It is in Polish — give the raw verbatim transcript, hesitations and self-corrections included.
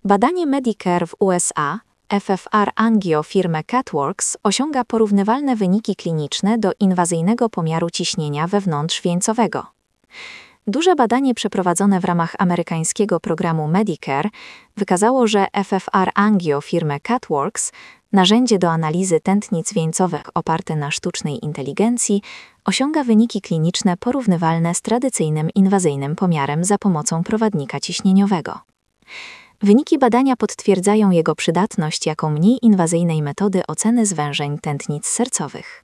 Badanie Medicare w U S A, F F R Angio firmy Catworks osiąga porównywalne wyniki kliniczne do inwazyjnego pomiaru ciśnienia wewnątrzwieńcowego. Duże badanie przeprowadzone w ramach amerykańskiego programu Medicare wykazało, że F F R Angio firmy Catworks, narzędzie do analizy tętnic wieńcowych oparte na sztucznej inteligencji, osiąga wyniki kliniczne porównywalne z tradycyjnym inwazyjnym pomiarem za pomocą prowadnika ciśnieniowego. Wyniki badania potwierdzają jego przydatność jako mniej inwazyjnej metody oceny zwężeń tętnic sercowych.